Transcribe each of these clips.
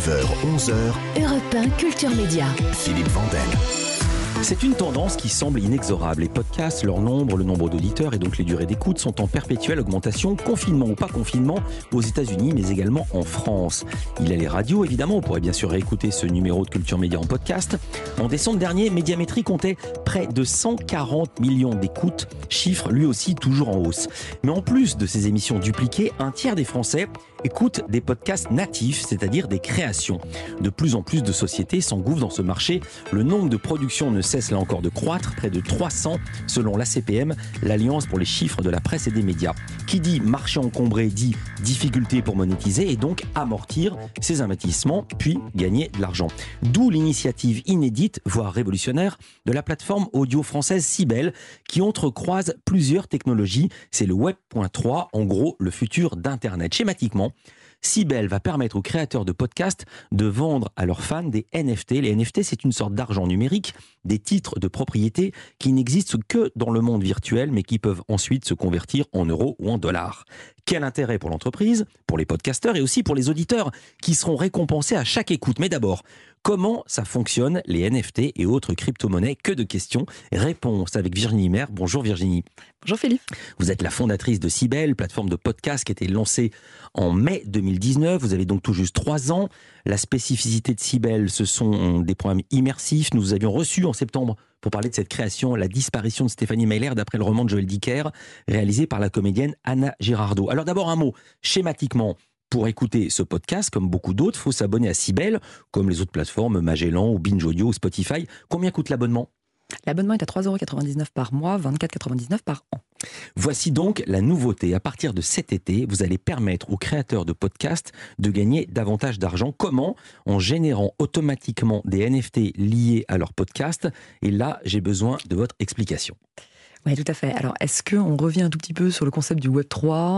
9h, 11h, Europe 1 Culture Média. Philippe Vandel. C'est une tendance qui semble inexorable. Les podcasts, leur nombre, le nombre d'auditeurs et donc les durées d'écoute sont en perpétuelle augmentation, confinement ou pas confinement, aux États-Unis mais également en France. Il y a les radios évidemment, on pourrait bien sûr réécouter ce numéro de Culture Média en podcast. En décembre dernier, Médiamétrie comptait près de 140 millions d'écoutes, chiffre lui aussi toujours en hausse. Mais en plus de ces émissions dupliquées, un tiers des Français écoutent des podcasts natifs, c'est-à-dire des créations. De plus en plus de sociétés s'engouffrent dans ce marché. Le nombre de productions ne cesse là encore de croître, près de 300 selon l'ACPM, l'Alliance pour les chiffres de la presse et des médias. Qui dit marché encombré dit difficulté pour monétiser et donc amortir ses investissements, puis gagner de l'argent. D'où l'initiative inédite, voire révolutionnaire, de la plateforme audio française Sibel, qui entrecroise plusieurs technologies. C'est le Web.3, en gros le futur d'Internet. Schématiquement, Sibel va permettre aux créateurs de podcasts de vendre à leurs fans des NFT. Les NFT, c'est une sorte d'argent numérique, des titres de propriété qui n'existent que dans le monde virtuel, mais qui peuvent ensuite se convertir en euros ou en dollars. Quel intérêt pour l'entreprise, pour les podcasteurs et aussi pour les auditeurs qui seront récompensés à chaque écoute. Mais d'abord, comment ça fonctionne, les NFT et autres crypto-monnaies? Que de questions. Réponse avec Virginie Maire. Bonjour Virginie. Bonjour Philippe. Vous êtes la fondatrice de Sibel, plateforme de podcast qui a été lancée en mai 2019. Vous avez donc tout juste 3 ans. La spécificité de Sibel, ce sont des programmes immersifs. Nous vous avions reçu en septembre pour parler de cette création, la disparition de Stéphanie Meyer, d'après le roman de Joël Dicker, réalisé par la comédienne Anna Girardot. Alors d'abord un mot, schématiquement, pour écouter ce podcast, comme beaucoup d'autres, il faut s'abonner à Sibel, comme les autres plateformes, Magellan ou Binge Audio ou Spotify. Combien coûte l'abonnement ? L'abonnement est à 3,99 € par mois, 24,99 € par an. Voici donc la nouveauté. À partir de cet été, vous allez permettre aux créateurs de podcasts de gagner davantage d'argent. Comment ? En générant automatiquement des NFT liés à leur podcast. Et là, j'ai besoin de votre explication. Oui, tout à fait. Alors, est-ce qu'on revient un tout petit peu sur le concept du Web3,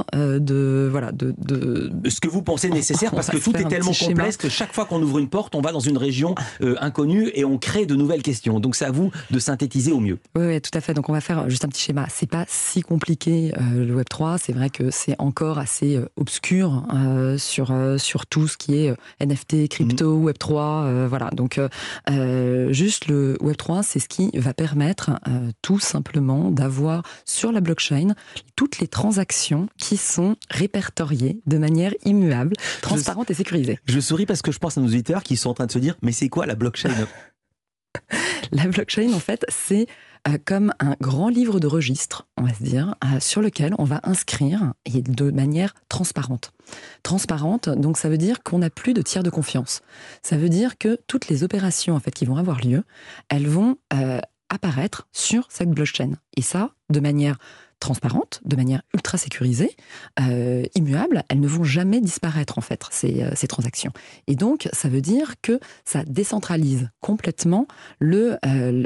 ce que vous pensez nécessaire, parce que tout est tellement complexe que chaque fois qu'on ouvre une porte, on va dans une région inconnue et on crée de nouvelles questions. Donc, c'est à vous de synthétiser au mieux. Oui, tout à fait. Donc, on va faire juste un petit schéma. C'est pas si compliqué, le Web3. C'est vrai que c'est encore assez obscur sur tout ce qui est NFT, crypto, Web3. Voilà. Donc, juste le Web3, c'est ce qui va permettre tout simplement d'avoir sur la blockchain toutes les transactions qui sont répertoriées de manière immuable, transparente et sécurisée. Je souris parce que je pense à nos auditeurs qui sont en train de se dire « mais c'est quoi la blockchain ?» La blockchain, en fait, c'est comme un grand livre de registre, on va se dire, sur lequel on va inscrire et de manière transparente. Transparente, donc ça veut dire qu'on n'a plus de tiers de confiance. Ça veut dire que toutes les opérations en fait qui vont avoir lieu, elles vont apparaître sur cette blockchain. Et ça, de manière transparente, de manière ultra sécurisée, immuable, elles ne vont jamais disparaître en fait, ces transactions. Et donc, ça veut dire que ça décentralise complètement la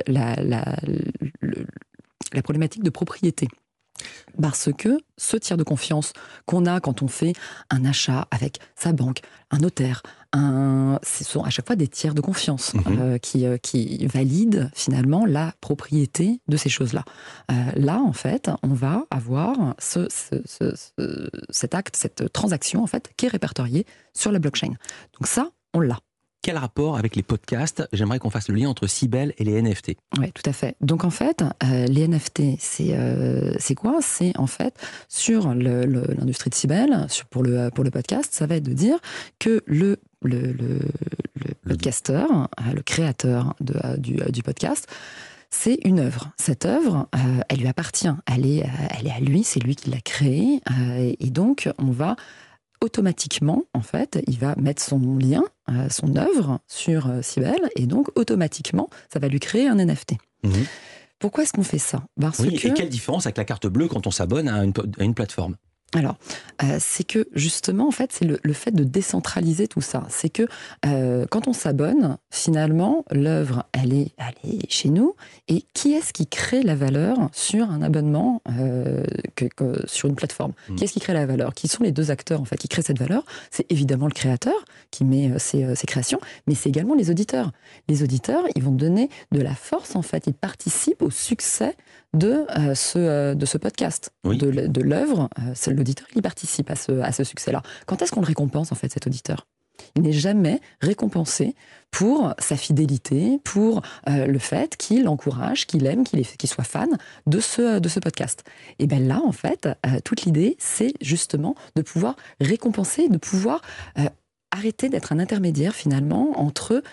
problématique de propriété. Parce que ce tiers de confiance qu'on a quand on fait un achat avec sa banque, un notaire, ce sont à chaque fois des tiers de confiance qui valident finalement la propriété de ces choses-là. Là, en fait, on va avoir cet acte, cette transaction en fait, qui est répertoriée sur la blockchain. Donc ça, on l'a. Quel rapport avec les podcasts ? J'aimerais qu'on fasse le lien entre Sibel et les NFT. Oui, tout à fait. Donc en fait, les NFT, c'est quoi ? C'est en fait, sur l'industrie de Sibel, pour le podcast, ça va être de dire que le podcasteur, le créateur du podcast, c'est une œuvre. Cette œuvre, elle lui appartient. Elle est à lui, c'est lui qui l'a créée. Et donc, on va automatiquement, en fait, il va mettre son lien, son œuvre sur Sibel, et donc automatiquement, ça va lui créer un NFT. Pourquoi est-ce qu'on fait ça ? Et quelle différence avec la carte bleue quand on s'abonne à une plateforme ? Alors, c'est que justement, en fait, c'est le fait de décentraliser tout ça. C'est que quand on s'abonne, finalement, l'œuvre, elle est chez nous. Et qui est-ce qui crée la valeur sur un abonnement, sur une plateforme ? Qui est-ce qui crée la valeur ? Qui sont les deux acteurs, en fait, qui créent cette valeur ? C'est évidemment le créateur qui met ses créations, mais c'est également les auditeurs. Les auditeurs, ils vont donner de la force, en fait. Ils participent au succès de ce podcast, de l'œuvre. L'auditeur, il participe à ce succès-là. Quand est-ce qu'on le récompense, en fait, cet auditeur ? Il n'est jamais récompensé pour sa fidélité, pour le fait qu'il encourage, qu'il aime, qu'il soit fan de ce podcast. Et bien là, en fait, toute l'idée, c'est justement de pouvoir récompenser, de pouvoir arrêter d'être un intermédiaire finalement entre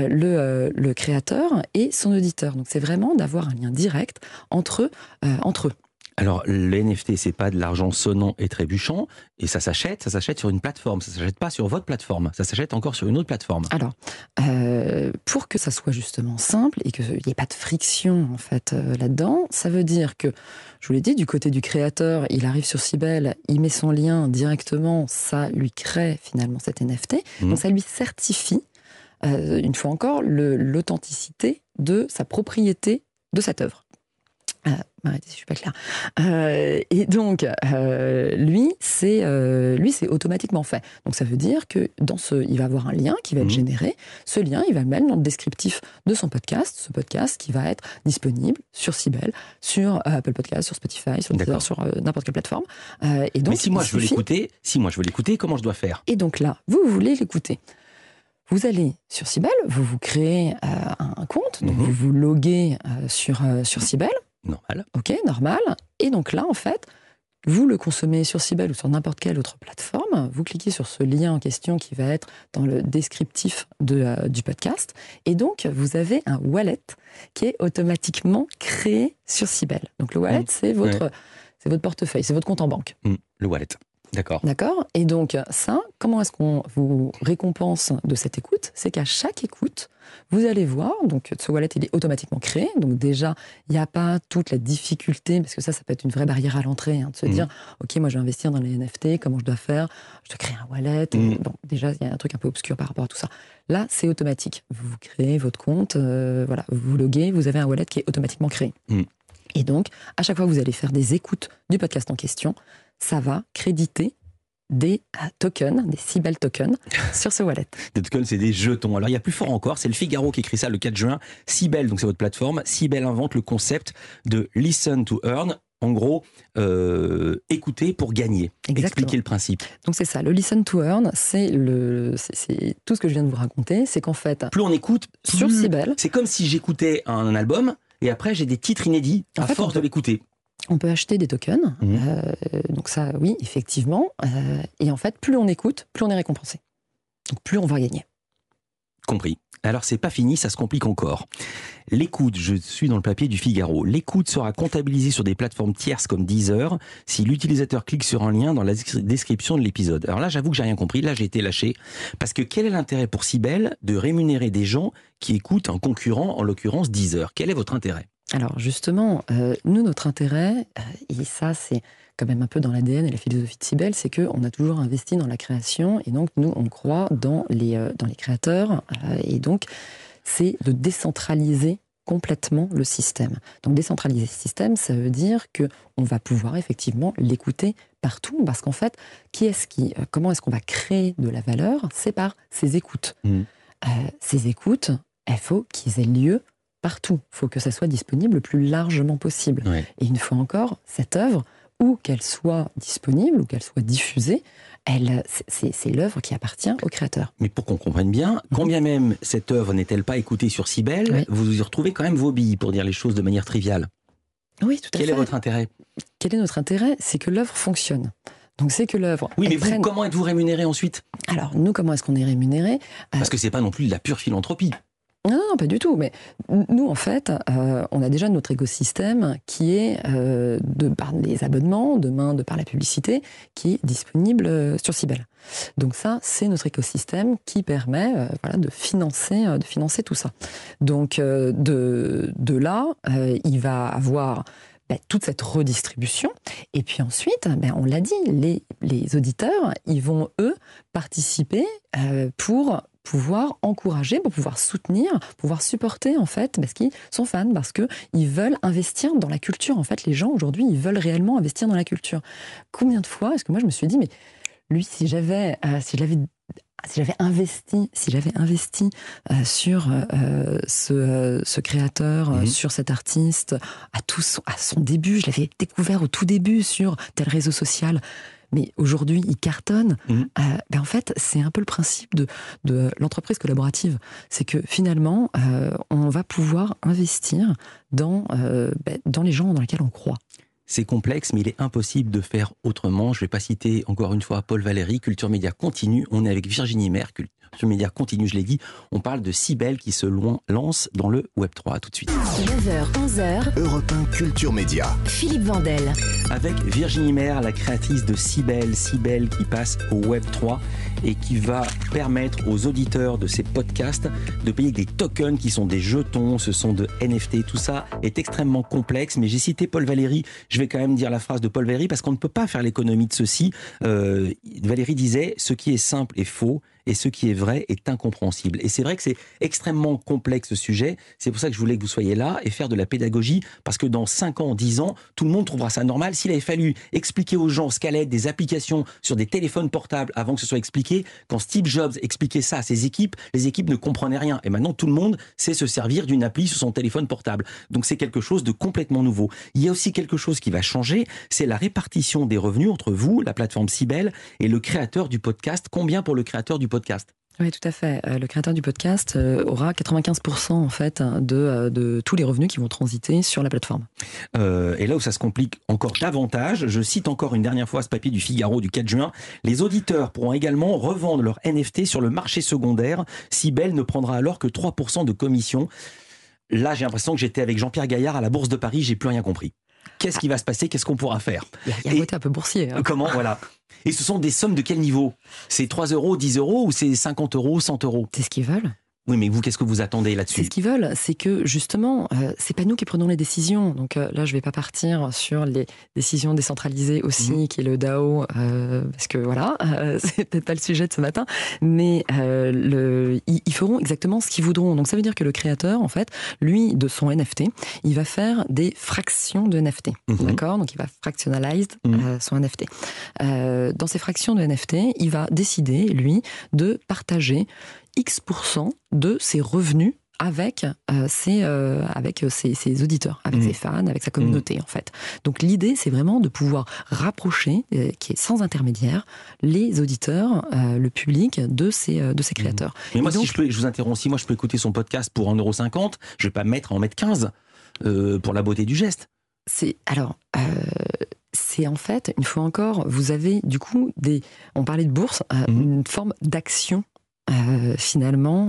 le créateur et son auditeur. Donc c'est vraiment d'avoir un lien direct entre eux. Alors, le NFT, c'est pas de l'argent sonnant et trébuchant, et ça s'achète sur une plateforme. Ça s'achète pas sur votre plateforme, ça s'achète encore sur une autre plateforme. Alors, pour que ça soit justement simple et qu'il n'y ait pas de friction en fait là-dedans, ça veut dire que, je vous l'ai dit, du côté du créateur, il arrive sur Cybelle, il met son lien directement, ça lui crée finalement cet NFT, donc ça lui certifie, une fois encore, l'authenticité de sa propriété de cette œuvre. Arrêtez, je suis pas claire. Et donc, lui, c'est automatiquement fait. Donc, ça veut dire que il va avoir un lien qui va être généré. Ce lien, il va le mettre dans le descriptif de son podcast. Ce podcast qui va être disponible sur Cybelle, sur Apple Podcast, sur Spotify, sur Deezer, sur n'importe quelle plateforme. Et donc, mais si moi je veux l'écouter, comment je dois faire? Et donc là, vous voulez l'écouter. Vous allez sur Cybelle, vous créez un compte, donc vous vous loguez sur Cybelle. Normal. Ok, normal. Et donc là, en fait, vous le consommez sur Cybelle ou sur n'importe quelle autre plateforme. Vous cliquez sur ce lien en question qui va être dans le descriptif du podcast. Et donc, vous avez un wallet qui est automatiquement créé sur Cybelle. Donc le wallet, c'est votre portefeuille, c'est votre compte en banque. Le wallet. D'accord. D'accord. Et donc ça, comment est-ce qu'on vous récompense de cette écoute? C'est qu'à chaque écoute, vous allez voir, donc ce wallet, il est automatiquement créé. Donc déjà, il n'y a pas toute la difficulté, parce que ça peut être une vraie barrière à l'entrée, de se dire, ok, moi je vais investir dans les NFT, comment je dois faire? Je dois créer un wallet. Bon, déjà, il y a un truc un peu obscur par rapport à tout ça. Là, c'est automatique. Vous créez votre compte, voilà, vous vous loguez, vous avez un wallet qui est automatiquement créé. Et donc, à chaque fois que vous allez faire des écoutes du podcast en question, ça va créditer des tokens, des Cybelle tokens sur ce wallet. Des tokens, c'est des jetons. Alors, il y a plus fort encore, c'est le Figaro qui écrit ça le 4 juin. Cybelle, donc c'est votre plateforme, Cybelle invente le concept de listen to earn. En gros, écouter pour gagner. Exactement. Expliquer le principe. Donc c'est ça, le listen to earn, c'est tout ce que je viens de vous raconter, c'est qu'en fait... Plus on écoute, sur Cybelle... C'est comme si j'écoutais un album, et après j'ai des titres inédits à force de l'écouter. On peut acheter des tokens, donc ça, oui, effectivement. Et en fait, plus on écoute, plus on est récompensé. Donc plus on va gagner. Compris. Alors c'est pas fini, ça se complique encore. L'écoute, je suis dans le papier du Figaro, l'écoute sera comptabilisée sur des plateformes tierces comme Deezer si l'utilisateur clique sur un lien dans la description de l'épisode. Alors là, j'avoue que j'ai rien compris, là j'ai été lâché. Parce que quel est l'intérêt pour Cybelle de rémunérer des gens qui écoutent un concurrent, en l'occurrence Deezer? Quel est votre intérêt? Alors justement, nous, notre intérêt, et ça c'est quand même un peu dans l'ADN et la philosophie de Cybelle, c'est qu'on a toujours investi dans la création, et donc nous, on croit dans les créateurs, et donc c'est de décentraliser complètement le système. Donc décentraliser le système, ça veut dire qu'on va pouvoir effectivement l'écouter partout, parce qu'en fait, comment est-ce qu'on va créer de la valeur? C'est par ces écoutes. Ces écoutes, il faut qu'ils aient lieu partout. Il faut que ça soit disponible le plus largement possible. Ouais. Et une fois encore, cette œuvre, où qu'elle soit disponible, ou qu'elle soit diffusée, c'est l'œuvre qui appartient au créateur. Mais pour qu'on comprenne bien, combien même cette œuvre n'est-elle pas écoutée sur Cybelle, vous y retrouvez quand même vos billes, pour dire les choses de manière triviale. Oui, tout à fait. Quel est votre intérêt? Quel est notre intérêt? C'est que l'œuvre fonctionne. Donc c'est que l'œuvre... Oui, mais vous, comment êtes-vous rémunéré ensuite? Alors, nous, comment est-ce qu'on est rémunéré? Parce que c'est pas non plus de la pure philanthropie. Non, pas du tout. Mais nous, en fait, on a déjà notre écosystème qui est, de par les abonnements, de par la publicité, qui est disponible sur Cybelle. Donc ça, c'est notre écosystème qui permet de financer tout ça. Donc de là, il va avoir toute cette redistribution. Et puis ensuite, on l'a dit, les auditeurs, ils vont, eux, participer pour pouvoir encourager, pour pouvoir soutenir, pouvoir supporter, en fait, parce qu'ils sont fans, parce qu'ils veulent investir dans la culture. En fait, les gens, aujourd'hui, ils veulent réellement investir dans la culture. Combien de fois est-ce que moi, je me suis dit, mais lui, si j'avais investi sur ce créateur, sur cet artiste, à son début, je l'avais découvert au tout début sur tel réseau social, mais aujourd'hui ils cartonnent. En fait, c'est un peu le principe de l'entreprise collaborative. C'est que finalement, on va pouvoir investir dans les gens dans lesquels on croit. C'est complexe, mais il est impossible de faire autrement. Je ne vais pas citer encore une fois Paul Valéry, Culture Média Continue. On est avec Virginie Maire, Culture Média Continue, je l'ai dit. On parle de Cybelle qui se lance dans le Web3. À tout de suite. 9h, 11h. Europe 1 Culture Média. Philippe Vandel. Avec Virginie Maire, la créatrice de Cybelle. Cybelle qui passe au Web3 et qui va permettre aux auditeurs de ces podcasts de payer des tokens qui sont des jetons, ce sont de NFT. Tout ça est extrêmement complexe, mais j'ai cité Paul Valéry. Je vais quand même dire la phrase de Paul Valéry parce qu'on ne peut pas faire l'économie de ceci. Valéry disait « Ce qui est simple est faux et ce qui est vrai est incompréhensible ». Et c'est vrai que c'est extrêmement complexe ce sujet. C'est pour ça que je voulais que vous soyez là et faire de la pédagogie parce que dans 5 ans, 10 ans, tout le monde trouvera ça normal. S'il avait fallu expliquer aux gens ce qu'allait être des applications sur des téléphones portables avant que ce soit expliqué, quand Steve Jobs expliquait ça à ses équipes, les équipes ne comprenaient rien. Et maintenant, tout le monde sait se servir d'une appli sur son téléphone portable. Donc c'est quelque chose de complètement nouveau. Il y a aussi quelque chose qui va changer, c'est la répartition des revenus entre vous, la plateforme Cybelle, et le créateur du podcast. Combien pour le créateur du podcast ? Oui, tout à fait. Le créateur du podcast aura 95% en fait de tous les revenus qui vont transiter sur la plateforme. Et là où ça se complique encore davantage, je cite encore une dernière fois ce papier du Figaro du 4 juin, les auditeurs pourront également revendre leurs NFT sur le marché secondaire. Cybelle ne prendra alors que 3% de commission. Là, j'ai l'impression que j'étais avec Jean-Pierre Gaillard à la Bourse de Paris, j'ai plus rien compris. Qu'est-ce qui va se passer ? Qu'est-ce qu'on pourra faire ? Il y a un côté un peu boursier. Comment ? Voilà. Et ce sont des sommes de quel niveau ? C'est 3 euros, 10 euros ou c'est 50 euros, 100 euros ? C'est ce qu'ils veulent. Oui, mais vous, qu'est-ce que vous attendez là-dessus ? C'est ce qu'ils veulent, c'est que justement, c'est pas nous qui prenons les décisions. Donc là, je vais pas partir sur les décisions décentralisées aussi, qui est le DAO, parce que voilà, c'est peut-être pas le sujet de ce matin, mais ils feront exactement ce qu'ils voudront. Donc ça veut dire que le créateur, en fait, lui, de son NFT, il va faire des fractions de NFT, d'accord ? Donc il va fractionalize son NFT. Dans ces fractions de NFT, il va décider, lui, de partager X% de ses revenus avec ses auditeurs, avec ses fans, avec sa communauté en fait. Donc l'idée, c'est vraiment de pouvoir rapprocher, qui est sans intermédiaire, les auditeurs, le public de ces créateurs. Mais moi, donc, je vous interromps, si moi je peux écouter son podcast pour 1,50 €, je vais pas en mettre 15 pour la beauté du geste. C'est en fait, une fois encore, vous avez du coup on parlait de bourse, une forme d'action finalement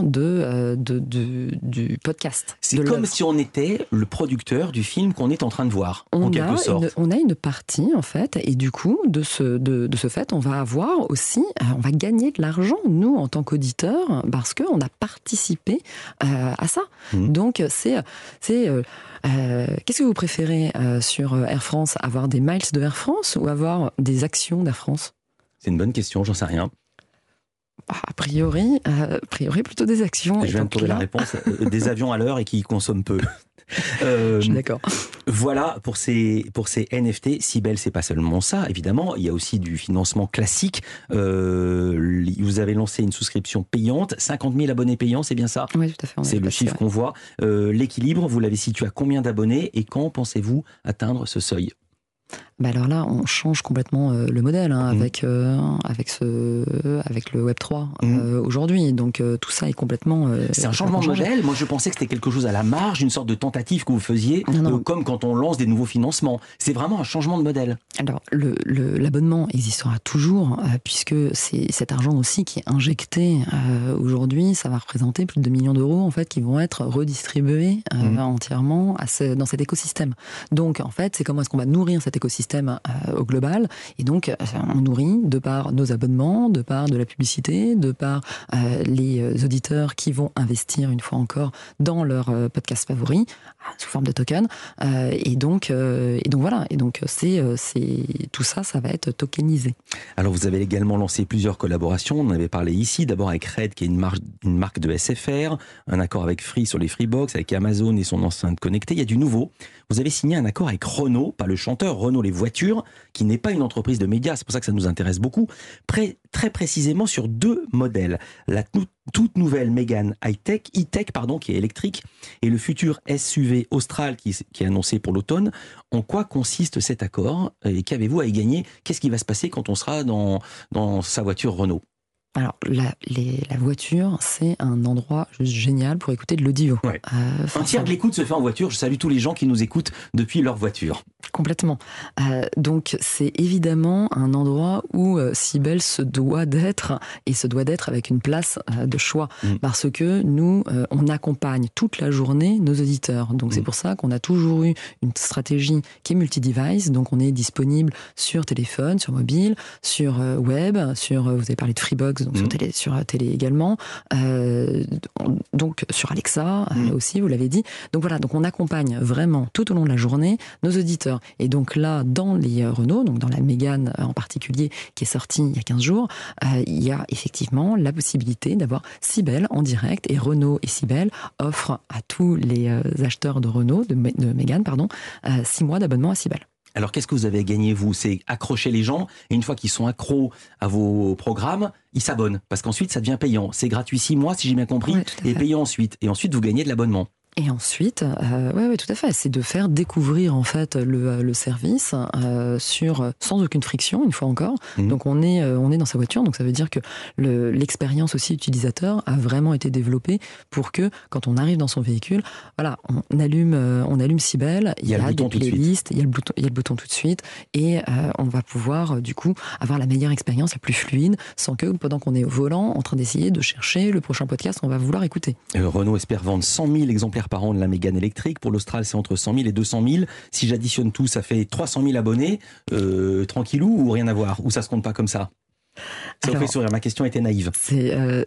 du podcast. C'est comme si on était le producteur du film qu'on est en train de voir, en quelque sorte. On a une partie en fait, et du coup de ce fait, on va avoir aussi, on va gagner de l'argent nous en tant qu'auditeurs parce qu'on a participé à ça. Donc c'est qu'est-ce que vous préférez sur Air France, avoir des miles de Air France ou avoir des actions d'Air France ? C'est une bonne question, j'en sais rien. A priori, plutôt des actions. Je viens de trouver la réponse. Des avions à l'heure et qui consomment peu. Je suis d'accord. Voilà pour ces NFT. Cybelle, c'est pas seulement ça, évidemment. Il y a aussi du financement classique. Vous avez lancé une souscription payante, 50 000 abonnés payants, c'est bien ça ? Oui, tout à fait. C'est le chiffre qu'on voit. L'équilibre, vous l'avez situé à combien d'abonnés et quand pensez-vous atteindre ce seuil ? Alors là, on change complètement le modèle avec le Web3 aujourd'hui. Donc tout ça est complètement... c'est un changement de modèle. Moi, je pensais que c'était quelque chose à la marge, une sorte de tentative que vous faisiez, comme quand on lance des nouveaux financements. C'est vraiment un changement de modèle. Alors, l'abonnement existera toujours, puisque c'est cet argent aussi qui est injecté aujourd'hui. Ça va représenter plus de 2 millions d'euros en fait, qui vont être redistribués entièrement dans cet écosystème. Donc, en fait, c'est comment est-ce qu'on va nourrir cet écosystème au global, et donc on nourrit de par nos abonnements, de par de la publicité, de par les auditeurs qui vont investir une fois encore dans leur podcast favori sous forme de token, et donc voilà, et donc c'est tout ça va être tokenisé. Alors vous avez également lancé plusieurs collaborations, on en avait parlé ici, d'abord avec Red qui est une marque de SFR, un accord avec Free sur les Freebox, avec Amazon et son enceinte connectée. Il y a du nouveau, vous avez signé un accord avec Renault, pas le chanteur, Renault les voitures, qui n'est pas une entreprise de médias, c'est pour ça que ça nous intéresse beaucoup, très précisément sur 2 modèles. La toute nouvelle Mégane e-Tech, qui est électrique, et le futur SUV Austral qui est annoncé pour l'automne. En quoi consiste cet accord et qu'avez-vous à y gagner? Qu'est-ce qui va se passer quand on sera dans sa voiture Renault? Alors, la voiture, c'est un endroit juste génial pour écouter de l'audio. Ouais. Un tiers de l'écoute se fait en voiture. Je salue tous les gens qui nous écoutent depuis leur voiture. Complètement. Donc, c'est évidemment un endroit où Cybelle se doit d'être, et se doit d'être avec une place de choix. Parce que nous, on accompagne toute la journée nos auditeurs. Donc, c'est pour ça qu'on a toujours eu une stratégie qui est multi-device. Donc, on est disponible sur téléphone, sur mobile, sur web, vous avez parlé de Freebox, donc sur télé également, donc sur Alexa aussi, vous l'avez dit. Donc voilà, donc on accompagne vraiment tout au long de la journée nos auditeurs. Et donc là, dans les Renault, donc dans la Mégane en particulier, qui est sortie il y a 15 jours, il y a effectivement la possibilité d'avoir Cybelle en direct, et Renault et Cybelle offrent à tous les acheteurs de Renault, de Mégane, 6 mois d'abonnement à Cybelle. Alors, qu'est-ce que vous avez gagné, vous? C'est accrocher les gens, et une fois qu'ils sont accros à vos programmes, ils s'abonnent. Parce qu'ensuite, ça devient payant. C'est gratuit 6 mois, si j'ai bien compris, et payant ensuite. Et ensuite, vous gagnez de l'abonnement. Et ensuite, oui, tout à fait, c'est de faire découvrir en fait le service sans aucune friction, une fois encore. Donc on est dans sa voiture, donc ça veut dire que l'expérience aussi utilisateur a vraiment été développée pour que quand on arrive dans son véhicule, voilà, on allume Cybelle, il y a des playlists, il y a le bouton tout de suite, et on va pouvoir du coup avoir la meilleure expérience, la plus fluide, sans que pendant qu'on est au volant, en train d'essayer de chercher le prochain podcast qu'on va vouloir écouter. Renault espère vendre 100 000 exemplaires par an de la Mégane électrique. Pour l'Austral, c'est entre 100 000 et 200 000. Si j'additionne tout, ça fait 300 000 abonnés. Tranquillou ou rien à voir? Ou ça se compte pas comme ça? Ça vous fait sourire, ma question était naïve. C'est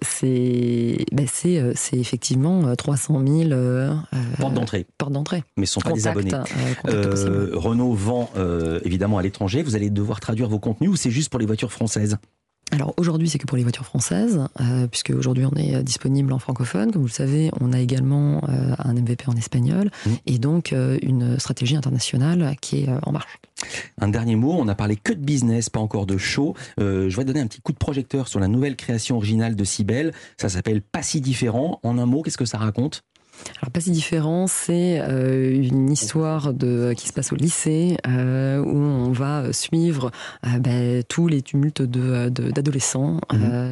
effectivement 300 000 portes d'entrée. Mais ce ne sont pas des abonnés. Renault vend évidemment à l'étranger. Vous allez devoir traduire vos contenus, ou c'est juste pour les voitures françaises? Alors aujourd'hui, c'est que pour les voitures françaises, puisque aujourd'hui on est disponible en francophone. Comme vous le savez, on a également un MVP en espagnol, et donc une stratégie internationale qui est en marche. Un dernier mot, on n'a parlé que de business, pas encore de show. Je vais donner un petit coup de projecteur sur la nouvelle création originale de Cybelle. Ça s'appelle Pas si différent. En un mot, qu'est-ce que ça raconte? Alors, Pas si différent, c'est une histoire qui se passe au lycée, où on va suivre tous les tumultes d'adolescents,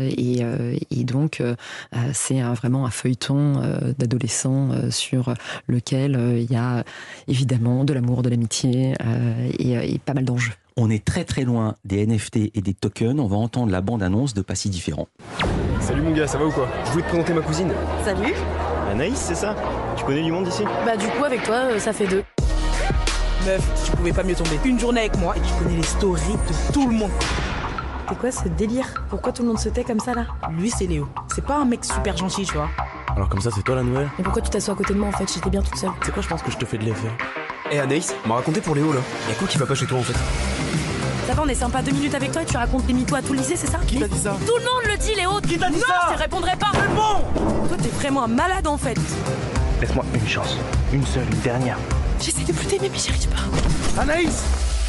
et donc c'est vraiment un feuilleton d'adolescents sur lequel il y a évidemment de l'amour, de l'amitié, et pas mal d'enjeux. On est très très loin des NFT et des tokens. On va entendre la bande-annonce de Pas si différent. Salut mon gars, ça va ou quoi? Je voulais te présenter ma cousine. Salut. Anaïs, c'est ça? Tu connais du monde ici? Bah du coup avec toi ça fait 2. Meuf, tu pouvais pas mieux tomber. Une journée avec moi et tu connais les stories de tout le monde. C'est quoi ce délire? Pourquoi tout le monde se tait comme ça là? Lui c'est Léo. C'est pas un mec super gentil, tu vois. Alors comme ça c'est toi la nouvelle? Mais pourquoi tu t'assois à côté de moi en fait? J'étais bien toute seule. C'est quoi, je pense que je te fais de l'effet. Anaïs, on m'a raconté pour Léo là. Y'a quoi qui va pas chez toi en fait? D'abord on est sympa 2 minutes avec toi et tu racontes des mythos à tout le lycée, c'est ça? Qui t'a dit ça? Tout le monde le dit Léo! Qui t'a dit ça? Non, je te répondrai pas! C'est bon! Toi t'es vraiment un malade en fait! Laisse-moi une chance, une seule, une dernière. J'essaie de plus t'aimer mais j'y arrive pas. Anaïs!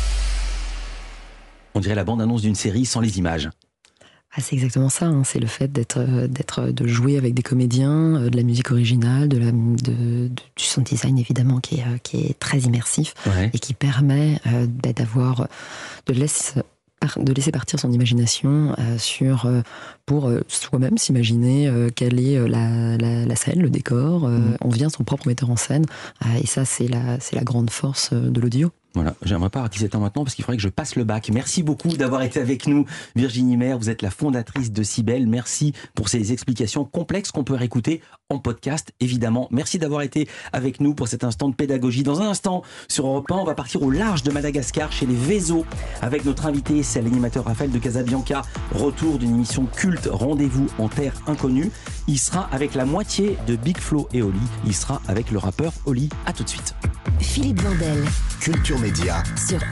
On dirait la bande-annonce d'une série sans les images. C'est exactement ça, c'est le fait de jouer avec des comédiens, de la musique originale, du sound design évidemment qui est très immersif, et qui permet de laisser partir son imagination pour soi-même s'imaginer quelle est la scène, le décor. On devient son propre metteur en scène, et ça c'est la grande force de l'audio. Voilà, j'aimerais pas à 17 ans maintenant parce qu'il faudrait que je passe le bac. Merci beaucoup d'avoir été avec nous, Virginie Maire. Vous êtes la fondatrice de Cybelle. Merci pour ces explications complexes qu'on peut réécouter en podcast, évidemment. Merci d'avoir été avec nous pour cet instant de pédagogie. Dans un instant, sur Europe 1, on va partir au large de Madagascar, chez les Vézos, avec notre invité, c'est l'animateur Raphaël de Casabianca. Retour d'une émission culte, Rendez-vous en terre inconnue. Il sera avec la moitié de Big Flo et Oli. Il sera avec le rappeur Oli. À tout de suite. Philippe Vandel. Culture Média. Sur